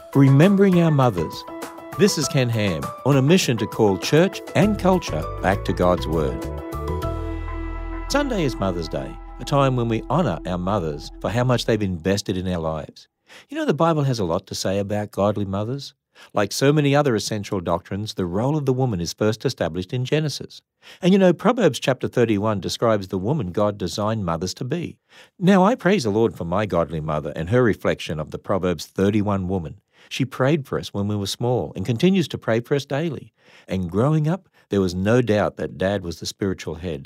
Remembering Our Mothers. This is Ken Ham on a mission to call church and culture back to God's Word. Sunday is Mother's Day, a time when we honour our mothers for how much they've invested in our lives. You know, the Bible has a lot to say about godly mothers. Like so many other essential doctrines, the role of the woman is first established in Genesis. And you know, Proverbs chapter 31 describes the woman God designed mothers to be. Now, I praise the Lord for my godly mother and her reflection of the Proverbs 31 woman. She prayed for us when we were small and continues to pray for us daily. And growing up, there was no doubt that Dad was the spiritual head.